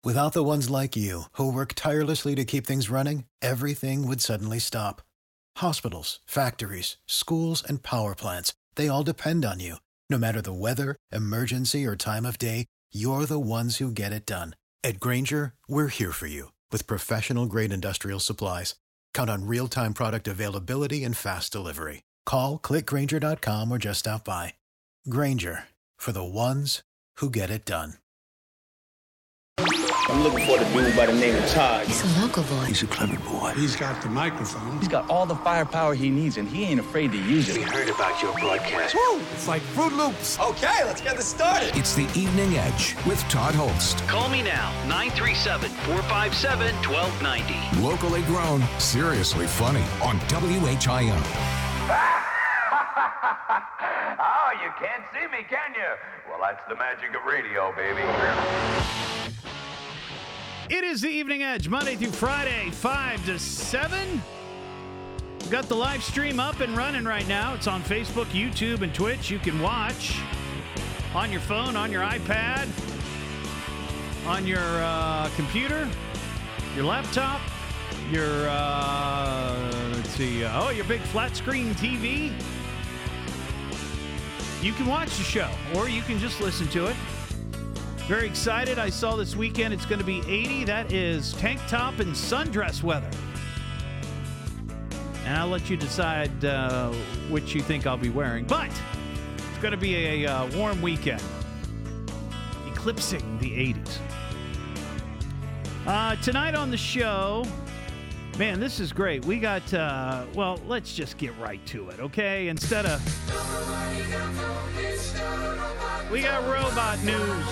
Without the ones like you, who work tirelessly to keep things running, everything would suddenly stop. Hospitals, factories, schools, and power plants, they all depend on you. No matter the weather, emergency, or time of day, you're the ones who get it done. At Grainger, we're here for you with professional-grade industrial supplies. Count on real-time product availability and fast delivery. Call, click Grainger.com, or just stop by. Grainger, for the ones who get it done. I'm looking for the dude by the name of Todd. He's a local boy. He's a clever boy. He's got the microphone. He's got all the firepower he needs, and he ain't afraid to use it. We heard about your broadcast. Woo! It's like Fruit Loops. Okay, let's get this started. It's the Evening Edge with Todd Holst. Call me now, 937-457-1290. Locally grown, seriously funny on WHIO. Oh, you can't see me, can you? Well, that's the magic of radio, baby. It is the Evening Edge, Monday through Friday, 5 to 7. We've got the live stream up and running right now. It's on Facebook, YouTube, and Twitch. You can watch on your phone, on your iPad, on your computer, your laptop, your, your big flat screen TV. You can watch the show, or you can just listen to it. Very excited. I saw this weekend it's going to be 80. That is tank top and sundress weather. And I'll let you decide which you think I'll be wearing. But it's going to be a warm weekend, eclipsing the 80s. Tonight on the show, man, this is great. We got, let's just get right to it, okay? Instead of... We got robot news.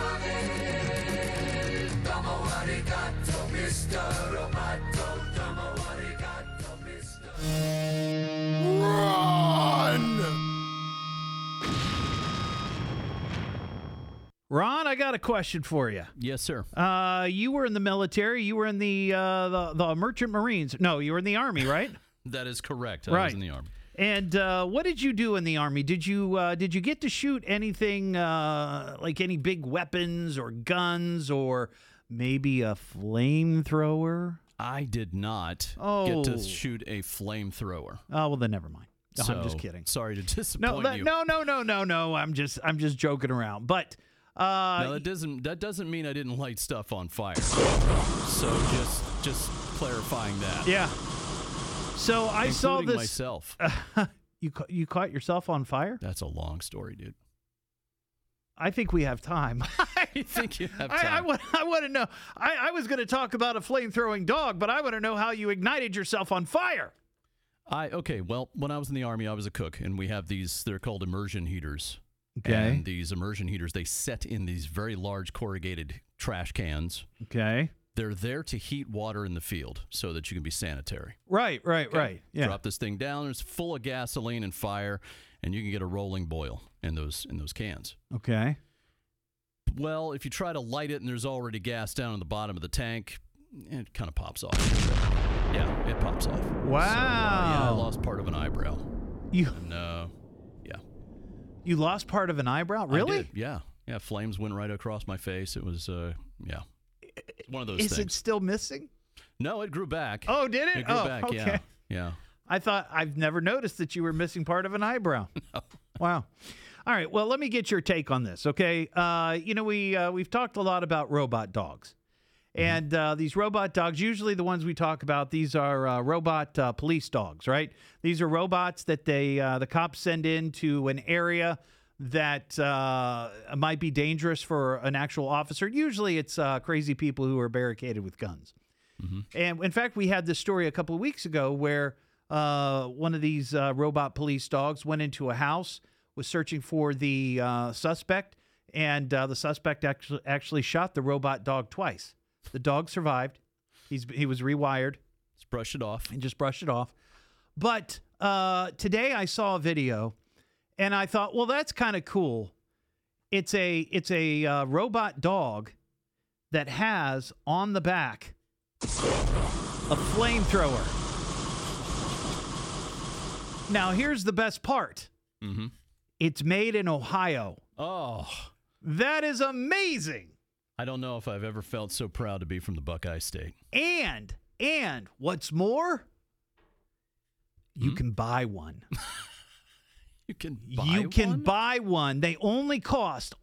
Ron, I got a question for you. Yes, sir. You were in the military. You were in the Merchant Marines. No, you were in the Army, right? That is correct. Right. I was in the Army. And what did you do in the Army? Did you get to shoot anything like any big weapons or guns or maybe a flamethrower? I did not get to shoot a flamethrower. Oh, well, then never mind. No, So, I'm just kidding. Sorry to disappoint you. No. I'm just joking around. But no, that doesn't mean I didn't light stuff on fire. So just clarifying that. Yeah. So I saw this myself. You caught yourself on fire? That's a long story, dude. I think we have time. I think you have time. I want to know. I was going to talk about a flame-throwing dog, but I want to know how you ignited yourself on fire. Well, when I was in the Army, I was a cook, and we have they're called immersion heaters. Okay. And these immersion heaters, they set in these very large corrugated trash cans. Okay. They're there to heat water in the field so that you can be sanitary. Right. Yeah. Drop this thing down. It's full of gasoline and fire, and you can get a rolling boil in those cans. Okay. Well, if you try to light it and there's already gas down in the bottom of the tank, it kind of pops off. Yeah, it pops off. Wow. So, I lost part of an eyebrow. Yeah. You lost part of an eyebrow? Really? I did, yeah. Yeah, flames went right across my face. It was, one of those things. Is it still missing? No, it grew back. Oh, did it? It grew back, okay. Yeah. I've never noticed that you were missing part of an eyebrow. No. Wow. All right, well, let me get your take on this, okay? We've talked a lot about robot dogs. And these robot dogs, usually the ones we talk about, these are robot police dogs, right? These are robots that the cops send into an area that might be dangerous for an actual officer. Usually it's crazy people who are barricaded with guns. Mm-hmm. And in fact, we had this story a couple of weeks ago where one of these robot police dogs went into a house, was searching for the suspect, and the suspect actually shot the robot dog twice. The dog survived. He was rewired. Just brush it off. And just brushed it off. But today I saw a video, and I thought, well, that's kind of cool. It's a robot dog that has on the back a flamethrower. Now, here's the best part. Mm-hmm. It's made in Ohio. Oh. That is amazing. I don't know if I've ever felt so proud to be from the Buckeye State. And what's more, you can buy one. You can buy one. They only cost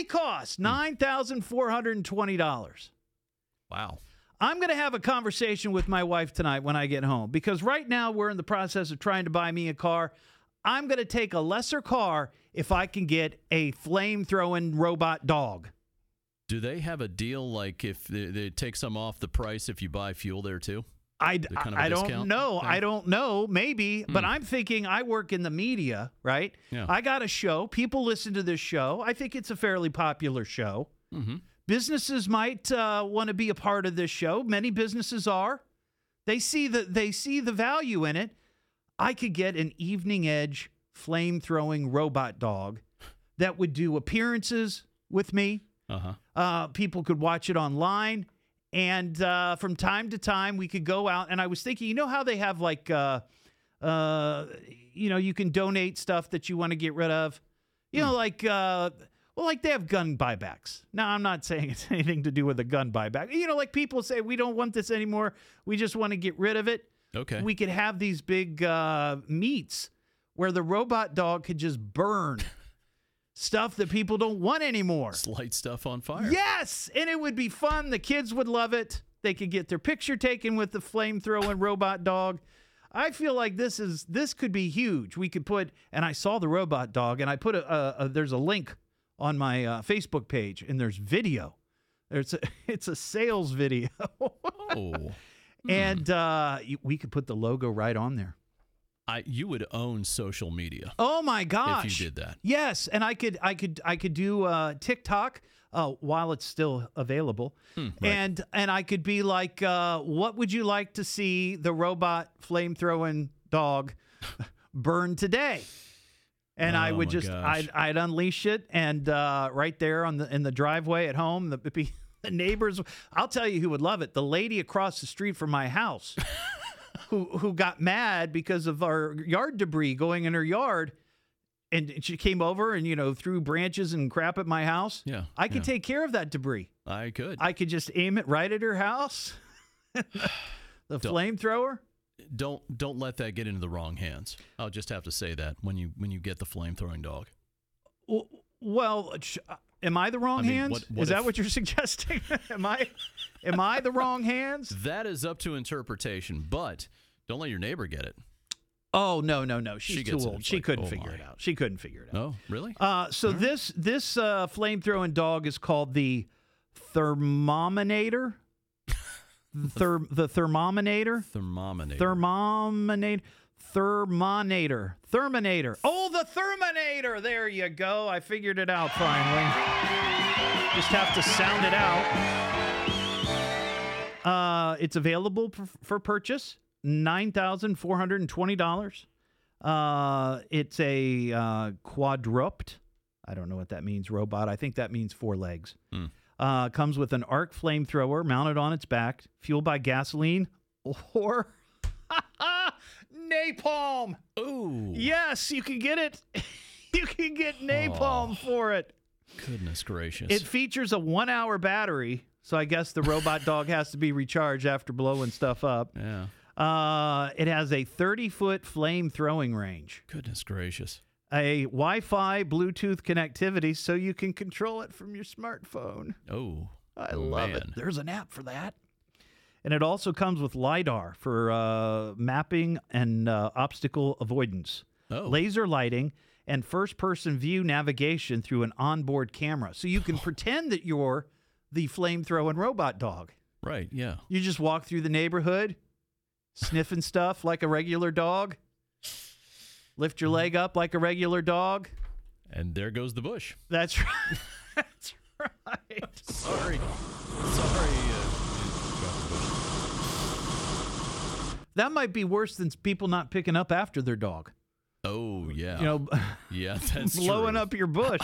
$9,420. Wow. I'm going to have a conversation with my wife tonight when I get home, because right now we're in the process of trying to buy me a car. I'm going to take a lesser car if I can get a flame-throwing robot dog. Do they have a deal like if they take some off the price if you buy fuel there too? I don't know. Thing? I don't know. Maybe. But I'm thinking, I work in the media, right? Yeah. I got a show. People listen to this show. I think it's a fairly popular show. Mm-hmm. Businesses might want to be a part of this show. Many businesses are. They see the value in it. I could get an Evening Edge flame-throwing robot dog that would do appearances with me. People could watch it online. And from time to time, we could go out. And I was thinking, you know how they have like, you can donate stuff that you want to get rid of? You know, like they have gun buybacks. Now, I'm not saying it's anything to do with a gun buyback. You know, like people say, we don't want this anymore. We just want to get rid of it. Okay. We could have these big meets where the robot dog could just burn stuff that people don't want anymore. Just light stuff on fire. Yes, and it would be fun. The kids would love it. They could get their picture taken with the flame-throwing robot dog. I feel like this could be huge. We could put, and I saw the robot dog, and I put there's a link on my Facebook page, and there's video. It's a sales video. Oh. And we could put the logo right on there. You would own social media. Oh my gosh! If you did that, yes, and I could do TikTok while it's still available, right. and I could be like, what would you like to see the robot flame-throwing dog burn today? And I would just I'd unleash it, and right there in the driveway at home, the neighbors. I'll tell you who would love it. The lady across the street from my house. Who got mad because of our yard debris going in her yard, and she came over and threw branches and crap at my house. Yeah, I could take care of that debris. I could just aim it right at her house. The flamethrower. Don't let that get into the wrong hands. I'll just have to say that when you get the flame-throwing dog. Well, am I the wrong hands? Is that what you're suggesting? Am I the wrong hands? That is up to interpretation, but don't let your neighbor get it. Oh, no. She's too old. She couldn't figure it out. She couldn't figure it out. Oh, really? So this flame-throwing dog is called the Thermominator. The Thermominator. Therminator. Oh, the Therminator. There you go. I figured it out finally. Just have to sound it out. It's available for purchase. $9,420. It's a quadruped. I don't know what that means, robot. I think that means 4 legs. Comes with an arc flamethrower mounted on its back, fueled by gasoline or napalm. Ooh. Yes, you can get it. You can get napalm for it. Goodness gracious. It features a 1-hour battery, so I guess the robot dog has to be recharged after blowing stuff up. Yeah. It has a 30-foot flame throwing range. Goodness gracious. A Wi-Fi Bluetooth connectivity so you can control it from your smartphone. Oh, I love it. There's an app for that. And it also comes with LiDAR for mapping and obstacle avoidance, laser lighting, and first-person view navigation through an onboard camera. So you can pretend that you're the flame-throwing robot dog. Right, yeah. You just walk through the neighborhood, sniffing stuff like a regular dog. Lift your leg up like a regular dog. And there goes the bush. That's right. That's right. Sorry. That might be worse than people not picking up after their dog. Oh, yeah. Yeah, that's blowing true. up your bush.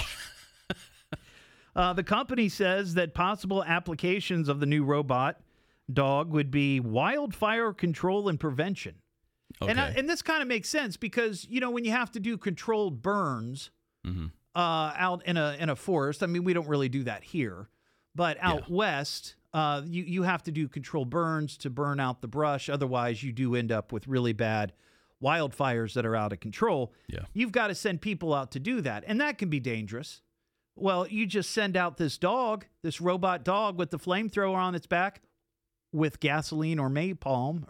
The company says that possible applications of the new robot dog would be wildfire control and prevention. Okay. And this kind of makes sense because, when you have to do controlled burns out in a forest, I mean, we don't really do that here, But out west, you have to do controlled burns to burn out the brush. Otherwise, you do end up with really bad wildfires that are out of control. Yeah. You've got to send people out to do that, and that can be dangerous. Well, you just send out this dog, this robot dog with the flamethrower on its back with gasoline or napalm,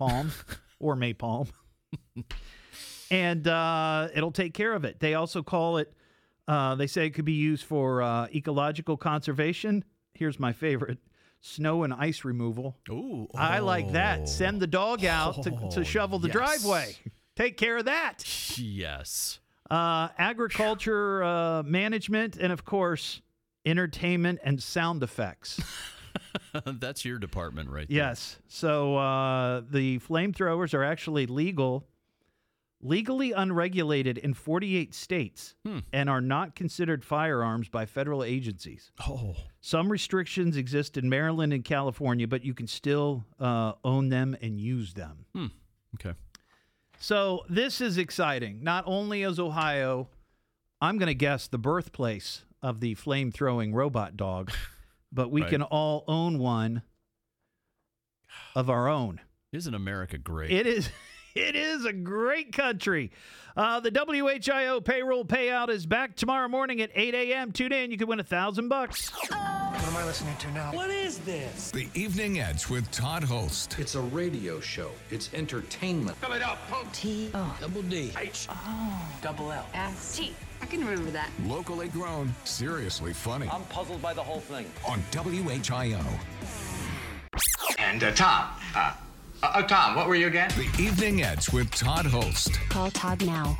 and it'll take care of it. They also call it, they say it could be used for ecological conservation. Here's my favorite, snow and ice removal. Ooh. I like that. Send the dog out to shovel the driveway. Take care of that. Yes. Agriculture management, and of course, entertainment and sound effects. That's your department right there. Yes. So the flamethrowers are actually legally unregulated in 48 states and are not considered firearms by federal agencies. Oh. Some restrictions exist in Maryland and California, but you can still own them and use them. Okay. So this is exciting. Not only is Ohio, I'm going to guess, the birthplace of the flame-throwing robot dog, but we can all own one of our own. Isn't America great? It is. It is a great country. The WHIO payroll payout is back tomorrow morning at 8 a.m. Tune in. You could win $1,000. What am I listening to now? What is this? The Evening Edge with Todd Holst. It's a radio show. It's entertainment. Fill it up, punk. Double D. H. Double L. S-T. I can remember that. Locally grown, seriously funny. I'm puzzled by the whole thing. On WHIO. And Tom. Tom, what were you again? The Evening Edge with Todd Holst. Call Todd now,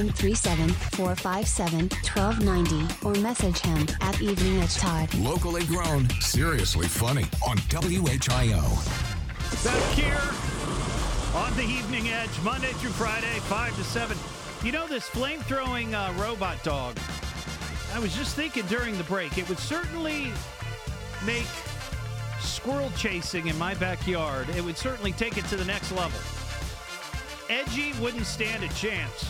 937-457-1290, or message him at Evening Edge Todd. Locally grown, seriously funny. On WHIO. Back here on the Evening Edge, Monday through Friday, 5 to 7. You know, this flame-throwing robot dog, I was just thinking during the break, it would certainly make squirrel chasing in my backyard, it would certainly take it to the next level. Edgy wouldn't stand a chance,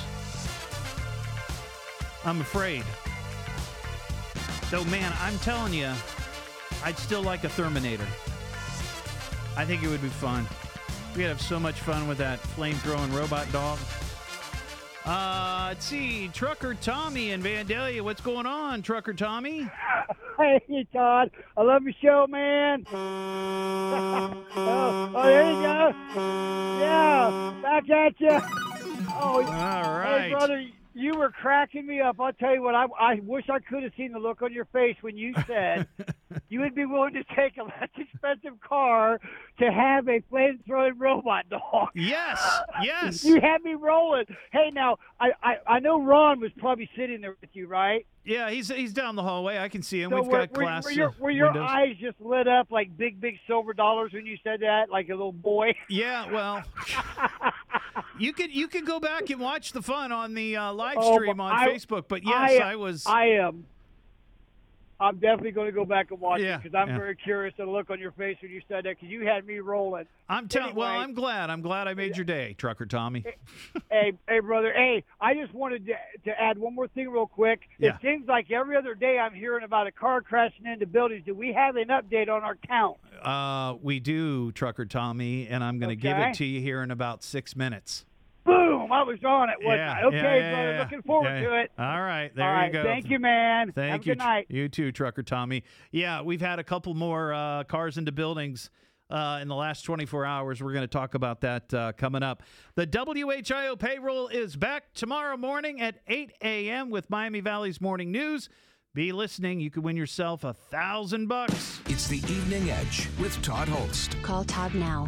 I'm afraid. Though, man, I'm telling you, I'd still like a Terminator. I think it would be fun. We'd have so much fun with that flame-throwing robot dog. Let's see, Trucker Tommy in Vandalia. What's going on, Trucker Tommy? Hey, Todd. I love your show, man. There you go. Yeah, back at you. Oh, all right. Hey, brother, you were cracking me up. I'll tell you what, I wish I could have seen the look on your face when you said you would be willing to take a less expensive car to have a flame-throwing robot dog. Yes, yes. You had me rolling. Hey, now, I know Ron was probably sitting there with you, right? Yeah, he's down the hallway. I can see him. So We've got glass were your windows. eyes just lit up like big silver dollars when you said that, like a little boy? Yeah, well, you could go back and watch the fun on the live stream on Facebook. But yes, I'm definitely going to go back and watch it because I'm very curious to look on your face when you said that because you had me rolling. Well, I'm glad. I'm glad I made your day, Trucker Tommy. Hey, brother. Hey, I just wanted to add one more thing real quick. Yeah. It seems like every other day I'm hearing about a car crashing into buildings. Do we have an update on our count? We do, Trucker Tommy, and I'm going to give it to you here in about 6 minutes. Boom! I was on it. Okay, brother. Looking forward to it. All right. There you go. Thank you, man. Thank Have you. a good night. You too, Trucker Tommy. Yeah, we've had a couple more cars into buildings in the last 24 hours. We're going to talk about that coming up. The WHIO payroll is back tomorrow morning at 8 a.m. with Miami Valley's Morning News. Be listening. You could win yourself $1,000. It's the Evening Edge with Todd Holst. Call Todd now,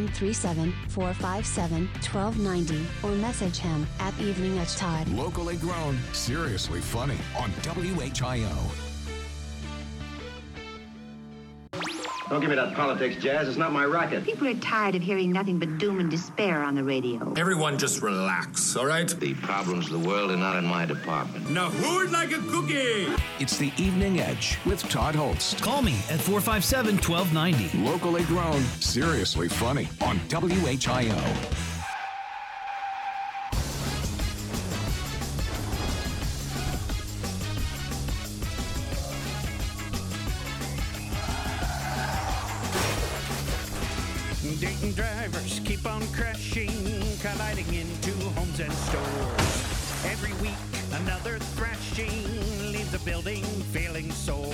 937-457-1290, or message him at Evening Edge Todd. Locally grown, seriously funny. On WHIO. Don't give me that politics, Jazz. It's not my racket. People are tired of hearing nothing but doom and despair on the radio. Everyone just relax, all right? The problems of the world are not in my department. Now who'd like a cookie? It's the Evening Edge with Todd Holst. Call me at 457-1290. Locally grown, seriously funny. On WHIO. Drivers keep on crashing, colliding into homes and stores. Every week, another thrashing leaves a building feeling sore.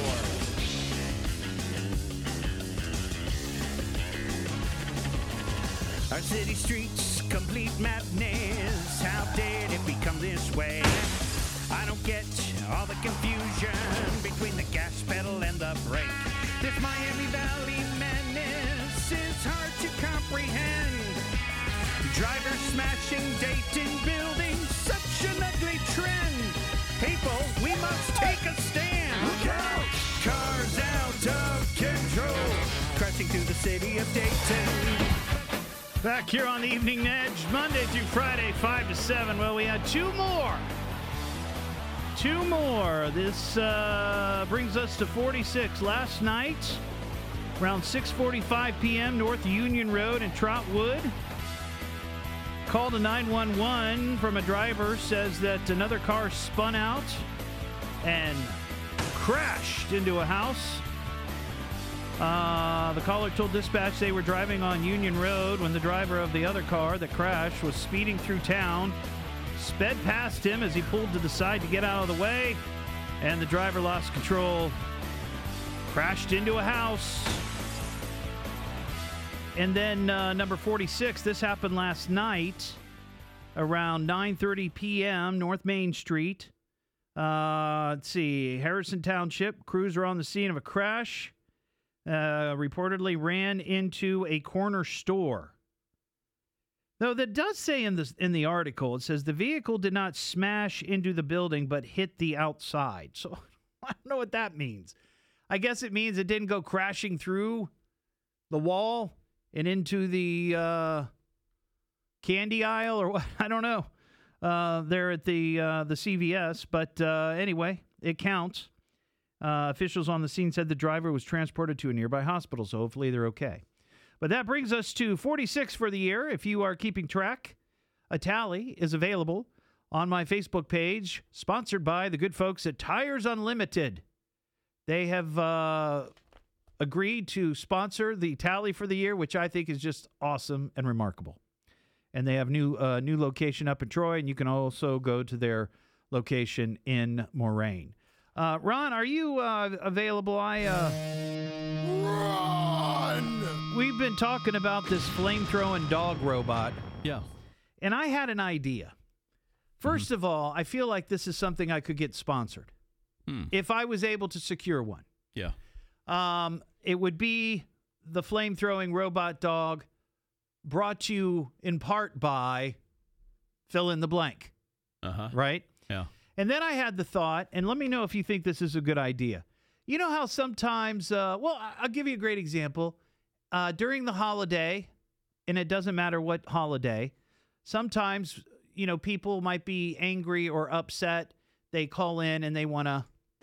Our city streets, complete madness. How did it become this way? I don't get all the confusion between the gas pedal and the brake. This Miami Valley madness is hard to comprehend. Drivers smashing Dayton buildings, such an ugly trend. People, we must take a stand. Look out! Cars out of control, crashing through the city of Dayton. Back here on the Evening Edge, Monday through Friday, 5 to 7. Well, we had two more. This brings us to 46. Last night, around 6:45 p.m., North Union Road in Trotwood. Call to 911 from a driver, says that another car spun out and crashed into a house. The caller told dispatch they were driving on Union Road when the driver of the other car that crashed was speeding through town, sped past him as he pulled to the side to get out of the way, and the driver lost control, crashed into a house. And then number 46, this happened last night around 9:30 p.m., North Main Street. Let's see, Harrison Township, crews are on the scene of a crash. Reportedly ran into a corner store. Though that does say in the article, it says the vehicle did not smash into the building but hit the outside. So I don't know what that means. I guess it means it didn't go crashing through the wall and into the candy aisle or what. I don't know. There at the CVS, but anyway, it counts. Officials on the scene said the driver was transported to a nearby hospital, so hopefully they're okay. But that brings us to 46 for the year. If you are keeping track, a tally is available on my Facebook page, sponsored by the good folks at Tires Unlimited. They have agreed to sponsor the tally for the year, which I think is just awesome and remarkable. And they have new location up in Troy, and you can also go to their location in Moraine. Ron, are you available? We've been talking about this flame-throwing dog robot. Yeah. And I had an idea. First of all, I feel like this is something I could get sponsored. If I was able to secure one. Yeah. It would be the flame-throwing robot dog, brought to you in part by fill in the blank. Right? Yeah. And then I had the thought, and let me know if you think this is a good idea. You know how sometimes, I'll give you a great example. During the holiday, and it doesn't matter what holiday, sometimes, people might be angry or upset. They call in and they want to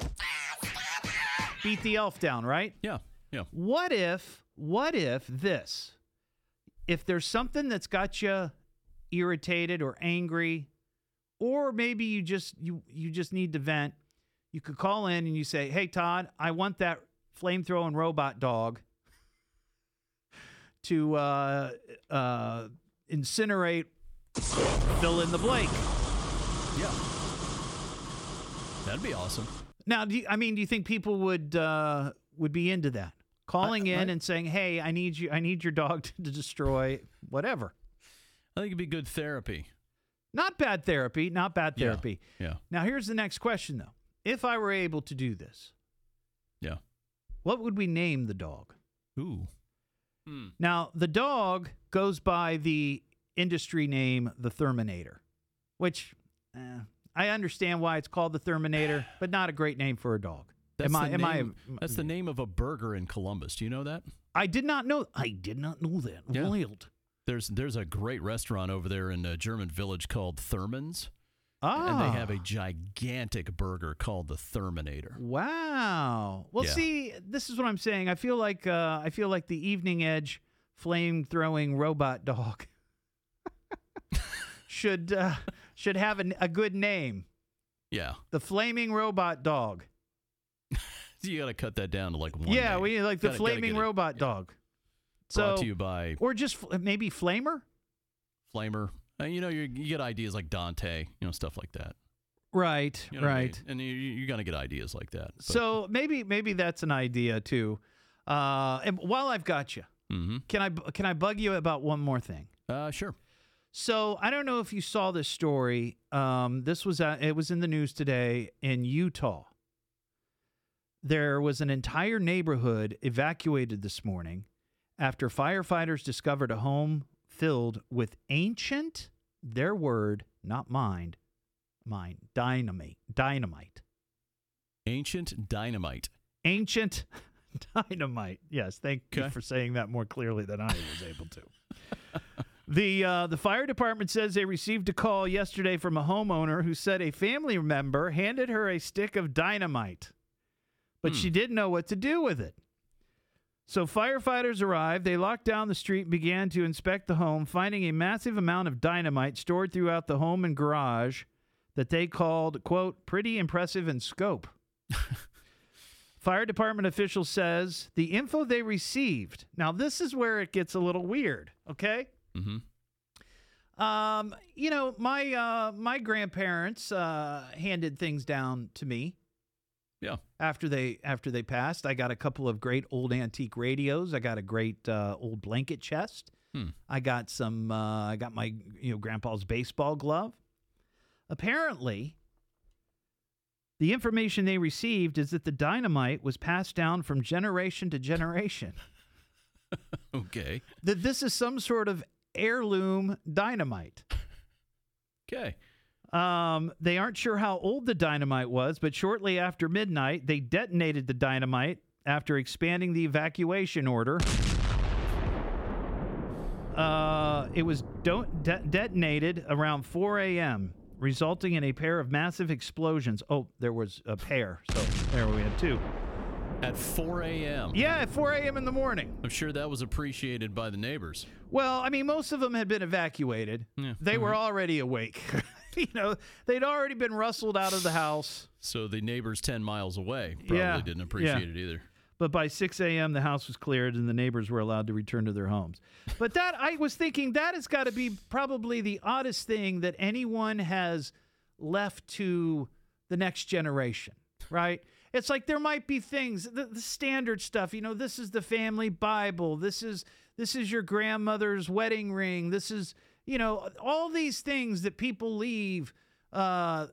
beat the elf down, right? Yeah, yeah. What if there's something that's got you irritated or angry, or maybe you just need to vent, you could call in and you say, hey, Todd, I want that flame-throwing robot dog to incinerate fill in the blank. Yeah. That'd be awesome. Now, do you think people would be into that? Calling in and saying, hey, I need your dog to destroy whatever. I think it'd be good therapy. Not bad therapy. Yeah. Now, here's the next question, though. If I were able to do this, yeah, what would we name the dog? Ooh. Now, the dog goes by the industry name, the Terminator, which I understand why it's called the Terminator, but not a great name for a dog. That's the name of a burger in Columbus. Do you know that? I did not know that. Yeah. Wild. There's a great restaurant over there in a German village called Thurman's. Ah. And they have a gigantic burger called the Terminator. Wow. Well, see, this is what I'm saying. I feel like the Evening Edge flame-throwing robot dog should have a good name. Yeah. The flaming robot dog. You got to cut that down to like one. Yeah, name. we like the flaming robot dog. Brought to you by... Or just maybe Flamer? Flamer. You get ideas like Dante, stuff like that. Right, You know what I right. mean? And you're going to get ideas like that. But, So maybe that's an idea too. And while I've got you, can I bug you about one more thing? Sure. So I don't know if you saw this story. It was in the news today in Utah. There was an entire neighborhood evacuated this morning after firefighters discovered a home filled with ancient, their word, not mine, dynamite. Ancient dynamite. Ancient dynamite. Yes, thank you for saying that more clearly than I was able to. The fire department says they received a call yesterday from a homeowner who said a family member handed her a stick of dynamite, but she didn't know what to do with it. So firefighters arrived, they locked down the street and began to inspect the home, finding a massive amount of dynamite stored throughout the home and garage that they called, quote, pretty impressive in scope. Fire department official says the info they received. Now, this is where it gets a little weird, okay? Mm-hmm. My grandparents handed things down to me. Yeah. After they passed, I got a couple of great old antique radios. I got a great old blanket chest. I got some. I got my grandpa's baseball glove. Apparently, the information they received is that the dynamite was passed down from generation to generation. Okay. That this is some sort of heirloom dynamite. Okay. They aren't sure how old the dynamite was, but shortly after midnight, they detonated the dynamite after expanding the evacuation order. It was detonated around 4 a.m., resulting in a pair of massive explosions. Oh, there was a pair, so there we had two. At 4 a.m.? Yeah, at 4 a.m. in the morning. I'm sure that was appreciated by the neighbors. Well, I mean, most of them had been evacuated. Yeah. They were already awake. They'd already been rustled out of the house. So the neighbors 10 miles away probably didn't appreciate it either. But by 6 a.m., the house was cleared and the neighbors were allowed to return to their homes. But that, I was thinking, that has got to be probably the oddest thing that anyone has left to the next generation, right? It's like there might be things, the standard stuff. This is the family Bible. This is your grandmother's wedding ring. This is, all these things that people leave, their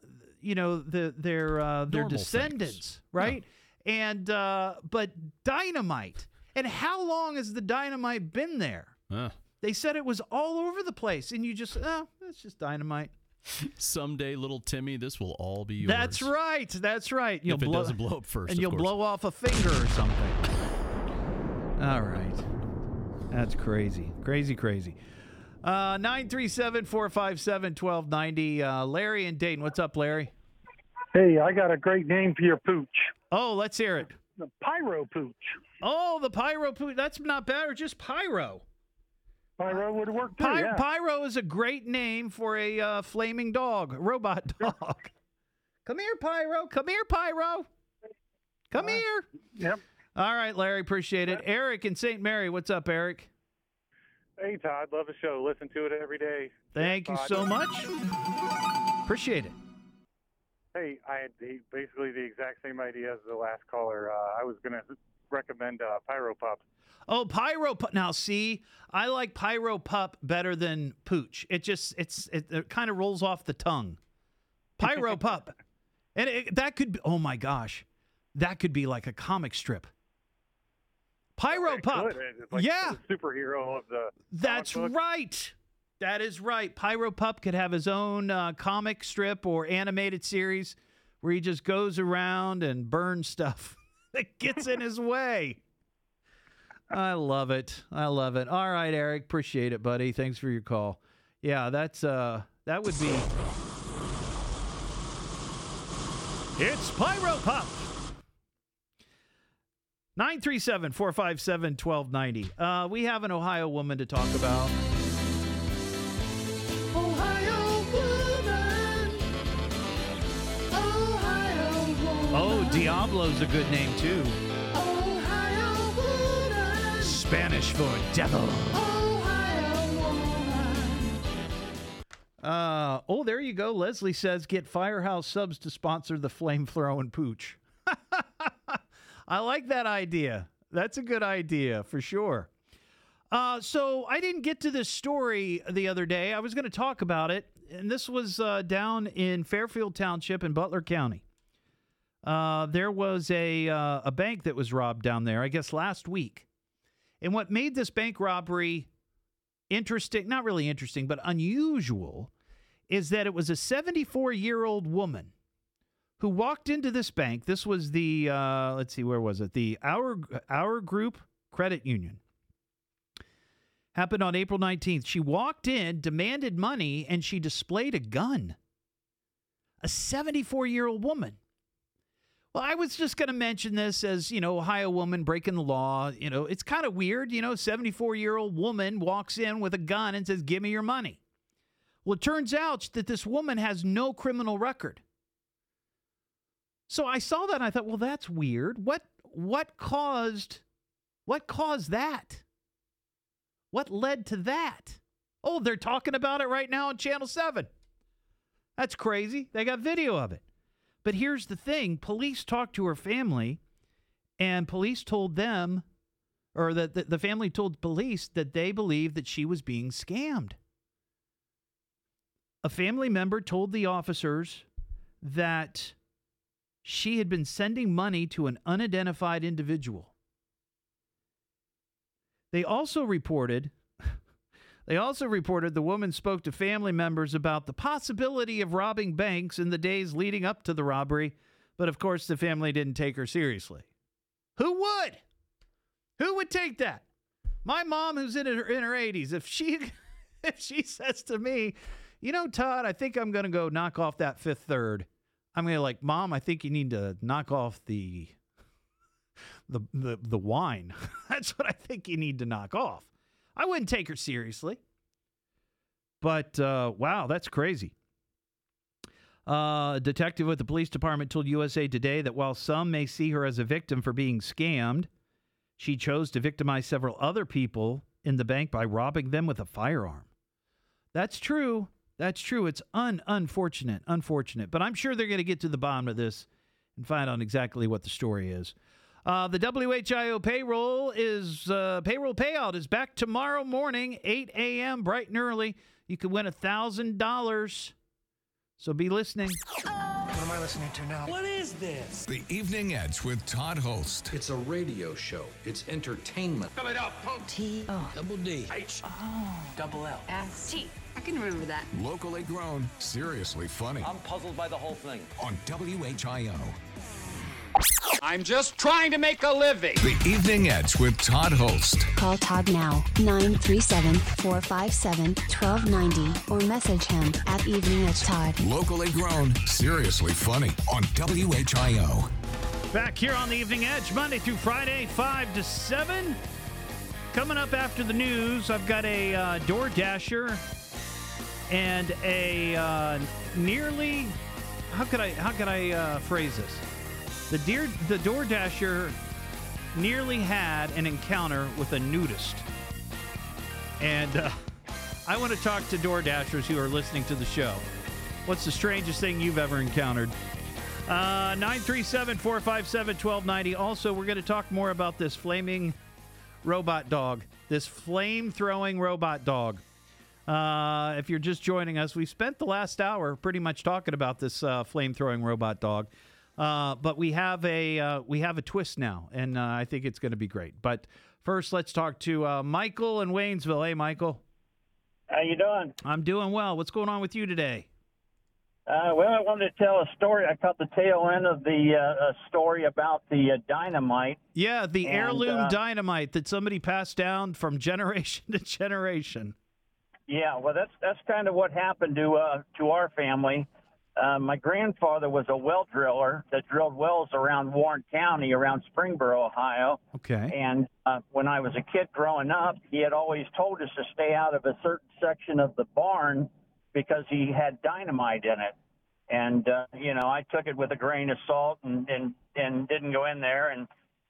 descendants, things. right? Yeah. And but dynamite. And how long has the dynamite been there? They said it was all over the place, and you just, it's just dynamite. Someday, little Timmy, this will all be yours. That's right. That's right. If it doesn't blow up first, and you'll blow off a finger or something. All right. That's crazy. Crazy. 937-457-1290. Larry and Dayton. What's up, Larry? Hey, I got a great name for your pooch. Oh, let's hear it. The Pyro Pooch. Oh, the Pyro Pooch. That's not bad, or just Pyro. Pyro would work too, yeah. Pyro is a great name for a flaming dog, a robot dog. Come here, Pyro. Come here, Pyro. Come here. Yep. All right, Larry, appreciate it. Eric in St. Mary. What's up, Eric? Hey, Todd. Love the show. Listen to it every day. Thank you so much. Appreciate it. Hey, I had basically the exact same idea as the last caller. I was going to recommend Pyro Pup. Oh, Pyro Pup. Now, see, I like Pyro Pup better than Pooch. It kind of rolls off the tongue. Pyro Pup. And that could be, oh my gosh, that could be like a comic strip. Pyro Pup. It's like yeah. The superhero of the That's right. That is right. Pyro Pup could have his own comic strip or animated series where he just goes around and burns stuff that gets in his way. I love it. All right, Eric. Appreciate it, buddy. Thanks for your call. Yeah, that would be. It's Pyro Pup. 937-457-1290. We have an Ohio woman to talk about. Oh, Diablo's a good name, too. Spanish for devil. There you go. Leslie says, get Firehouse Subs to sponsor the flame-throwing pooch. I like that idea. That's a good idea for sure. So I didn't get to this story the other day. I was going to talk about it, and this was down in Fairfield Township in Butler County. There was a bank that was robbed down there, I guess last week. And what made this bank robbery interesting, not really interesting, but unusual, is that it was a 74-year-old woman who walked into this bank. This was the, let's see, where was it? The Our Group Credit Union. Happened on April 19th. She walked in, demanded money, and she displayed a gun. A 74-year-old woman. Well, I was just going to mention this as, Ohio woman breaking the law. It's kind of weird. 74-year-old woman walks in with a gun and says, give me your money. Well, it turns out that this woman has no criminal record. So I saw that and I thought, well, that's weird. What caused that? What led to that? Oh, they're talking about it right now on Channel 7. That's crazy. They got video of it. But here's the thing. Police talked to her family, and police told them, or that the family told police that they believed that she was being scammed. A family member told the officers that she had been sending money to an unidentified individual. They also reported the woman spoke to family members about the possibility of robbing banks in the days leading up to the robbery, but of course the family didn't take her seriously. Who would? Who would take that? My mom, who's in her 80s, if she says to me, Todd, I think I'm going to go knock off that Fifth Third. I'm going to Mom, I think you need to knock off the wine. That's what I think you need to knock off. I wouldn't take her seriously. But, wow, that's crazy. A detective with the police department told USA Today that while some may see her as a victim for being scammed, she chose to victimize several other people in the bank by robbing them with a firearm. That's true. That's true. It's unfortunate. But I'm sure they're going to get to the bottom of this and find out exactly what the story is. The WHIO payroll payout is back tomorrow morning, 8 a.m., bright and early. You could win $1,000. So be listening. What am I listening to now? What is this? The Evening Edge with Todd Holst. It's a radio show. It's entertainment. Fill it up, folks. T-O. Double D. H. Oh. Double L. S-T. I can remember that. Locally grown, seriously funny. I'm puzzled by the whole thing. On WHIO. I'm just trying to make a living. The Evening Edge with Todd Holst. Call Todd now, 937-457-1290, or message him at Evening Edge Todd. Locally grown, seriously funny. On WHIO. Back here on the Evening Edge, Monday through Friday, 5 to 7. Coming up after the news, I've got a DoorDasher and a nearly, how could I phrase this? The DoorDasher nearly had an encounter with a nudist. And I want to talk to DoorDashers who are listening to the show. What's the strangest thing you've ever encountered? 937-457-1290. Also, we're going to talk more about this flaming robot dog, this flame-throwing robot dog. If you're just joining us, we spent the last hour pretty much talking about this flame-throwing robot dog. But we have a twist now, and I think it's going to be great. But first, let's talk to Michael in Waynesville. Hey, Michael. How you doing? I'm doing well. What's going on with you today? Well, I wanted to tell a story. I caught the tail end of the story about the dynamite. Yeah, the heirloom dynamite that somebody passed down from generation to generation. Yeah, well, that's kind of what happened to our family. My grandfather was a well driller that drilled wells around Warren County, around Springboro, Ohio. Okay. And when I was a kid growing up, he had always told us to stay out of a certain section of the barn because he had dynamite in it. And, I took it with a grain of salt and didn't go in there. And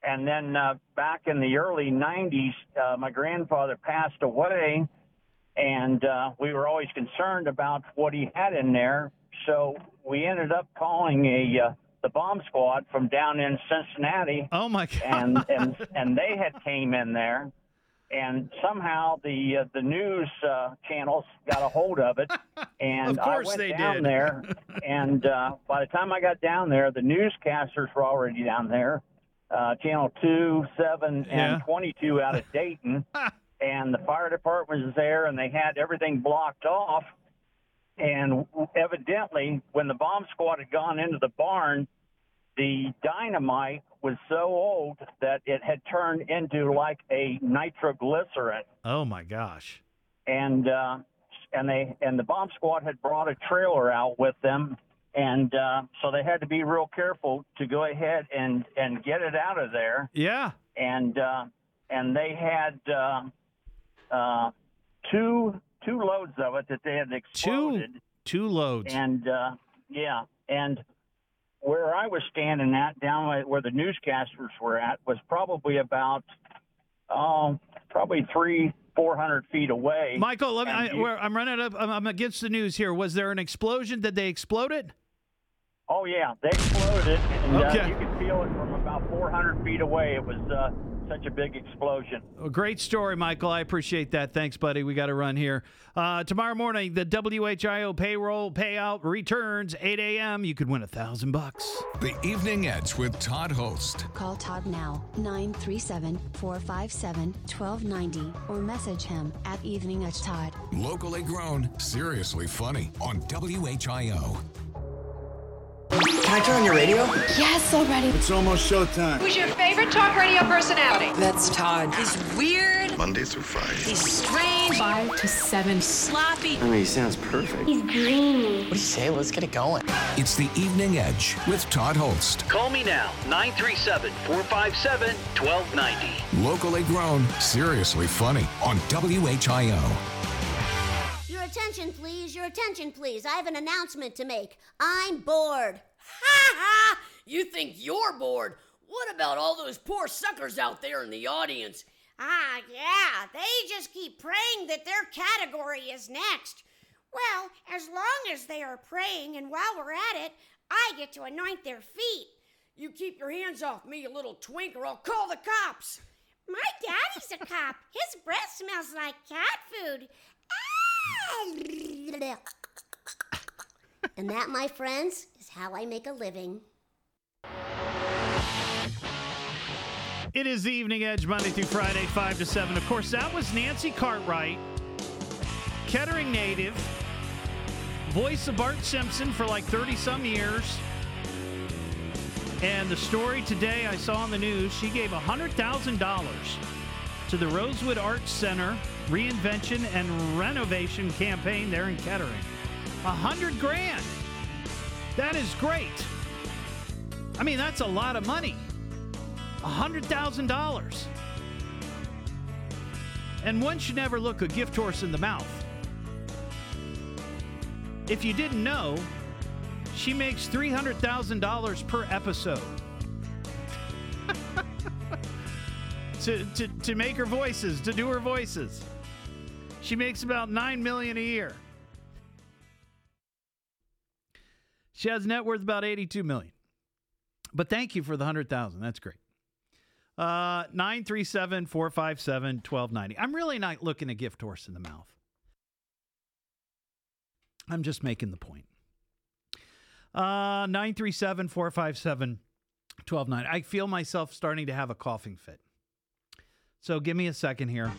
And then back in the early 90s, my grandfather passed away, and we were always concerned about what he had in there. So we ended up calling the bomb squad from down in Cincinnati. Oh, my God. And they had came in there. And somehow the news channels got a hold of it, and Of course I went they down did. there. And by the time I got down there, the newscasters were already down there, Channel 2, 7, Yeah. and 22 out of Dayton, and the fire department was there, and they had everything blocked off. And evidently, when the bomb squad had gone into the barn, the dynamite was so old that it had turned into like a nitroglycerin, Oh, my gosh. and the bomb squad had brought a trailer out with them, and so they had to be real careful to go ahead and get it out of there. Yeah. And they had two loads of it that they had exploded. Two loads. And and where I was standing at, down where the newscasters were at, was probably about 400 feet away. Michael, I'm running up. I'm against the news here. Was there an explosion? Did they explode it? Oh yeah, they exploded, and Okay. you could feel it from about 400 feet away. It was such a big explosion. A great story, Michael. I appreciate that. Thanks, buddy. We got to run here. Tomorrow morning, the WHIO payroll payout returns 8 a.m. You could win $1,000. The Evening Edge with Todd Holst. Call Todd now, 937-457-1290, or message him at Evening Edge Todd. Locally grown, seriously funny on WHIO. Can I turn on your radio? Yes, already. It's almost showtime. Who's your favorite talk radio personality? That's Todd. He's weird. Monday through Friday. He's strange. 5 to 7. Sloppy. I mean, he sounds perfect. He's dreamy. What do you say? Let's get it going. It's the Evening Edge with Todd Holst. Call me now, 937-457-1290. Locally grown, seriously funny on WHIO. Your attention, please. Your attention, please. I have an announcement to make. I'm bored. Ha ha! You think you're bored? What about all those poor suckers out there in the audience? Ah, yeah. They just keep praying that their category is next. Well, as long as they are praying, and while we're at it, I get to anoint their feet. You keep your hands off me, you little twink, or I'll call the cops. My daddy's a cop. His breath smells like cat food. And that, my friends, is how I make a living. It is the Evening Edge, Monday through Friday, 5 to 7. Of course, that was Nancy Cartwright, Kettering native, voice of Bart Simpson for like 30-some years. And the story today I saw on the news, she gave $100,000 to the Rosewood Arts Center Reinvention and Renovation Campaign there in Kettering. $100,000. That is great. I mean, that's a lot of money. $100,000. And one should never look a gift horse in the mouth. If you didn't know, she makes $300,000 per episode. to make her voices, to do her voices. She makes about $9 million a year. She has a net worth about $82 million. But thank you for the $100,000. That's great. 937-457-1290. I'm really not looking a gift horse in the mouth. I'm just making the point. 937-457-1290. I feel myself starting to have a coughing fit. So give me a second here.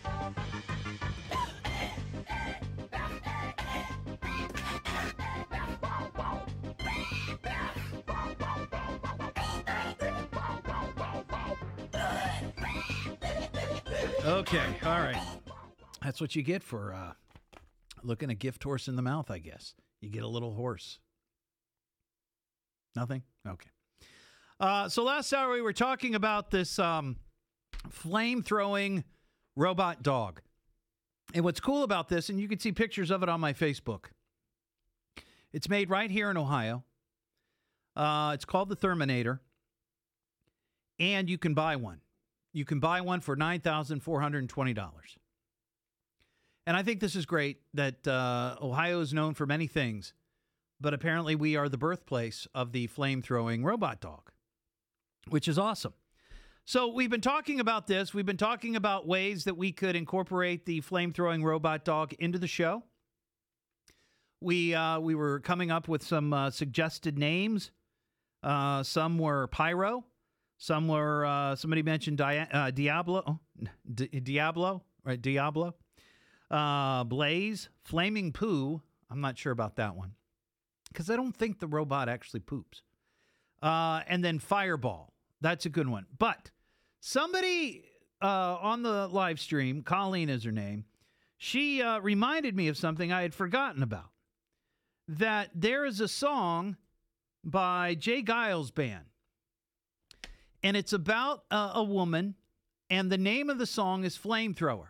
Okay, all right. That's what you get for looking a gift horse in the mouth, I guess. You get a little horse. Nothing? Okay. So last hour we were talking about this flame-throwing robot dog. And what's cool about this, and you can see pictures of it on my Facebook, it's made right here in Ohio. It's called the Therminator. and you can buy one. You can buy one for $9,420. And I think this is great that Ohio is known for many things, but apparently we are the birthplace of the flame-throwing robot dog, which is awesome. So we've been talking about this. We've been talking about ways that we could incorporate the flame-throwing robot dog into the show. We were coming up with some suggested names. Some were Pyro. Some were, somebody mentioned Diablo. Diablo, right? Diablo. Blaze. Flaming Poo. I'm not sure about that one, because I don't think the robot actually poops. And then Fireball. That's a good one. But somebody on the live stream, Colleen is her name, she reminded me of something I had forgotten about. That there is a song by Jay Giles Band. And it's about a woman, and the name of the song is Flamethrower.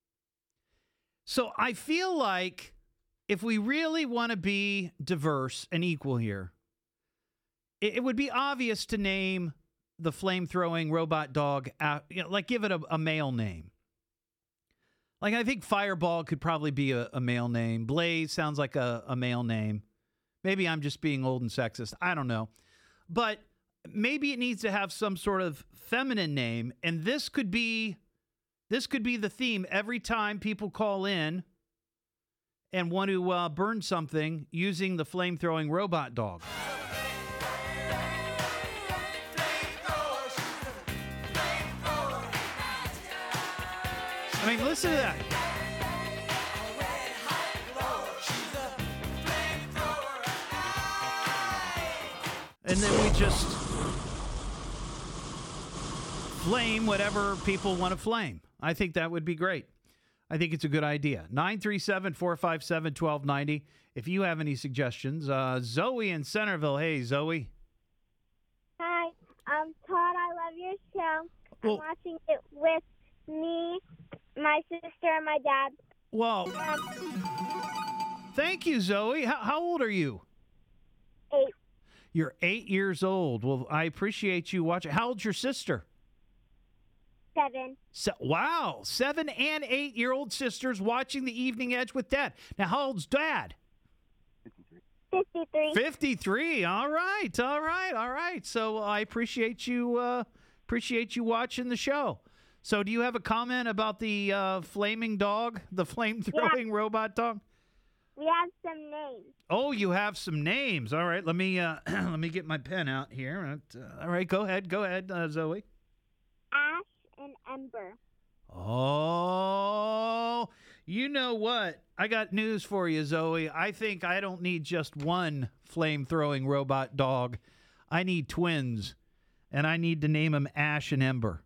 So I feel like if we really want to be diverse and equal here, it would be obvious to name the flame-throwing robot dog, like give it a male name. Like I think Fireball could probably be a male name. Blaze sounds like a male name. Maybe I'm just being old and sexist. I don't know. But maybe it needs to have some sort of feminine name, and this could be the theme every time people call in and want to burn something using the flame-throwing robot dog. I mean, listen to that. And then we just flame whatever people want to flame. I think that would be great. I think it's a good idea. 937-457-1290. If you have any suggestions. Zoe in Centerville. Hey, Zoe. Hi. Todd, I love your show. Well, I'm watching it with me, my sister, and my dad. Well, thank you, Zoe. How old are you? 8. You're 8 years old. Well, I appreciate you watching. How old's your sister? 7. Wow. 7 and 8-year-old sisters watching the Evening Edge with Dad. Now, how old's Dad? 53. 53. All right. So I appreciate you watching the show. So do you have a comment about the flaming dog, the flame-throwing robot dog? We have some names. Oh, you have some names. All right, let me get my pen out here. All right, go ahead, Zoe. Ash and Ember. Oh, you know what? I got news for you, Zoe. I think I don't need just one flame-throwing robot dog. I need twins, and I need to name them Ash and Ember.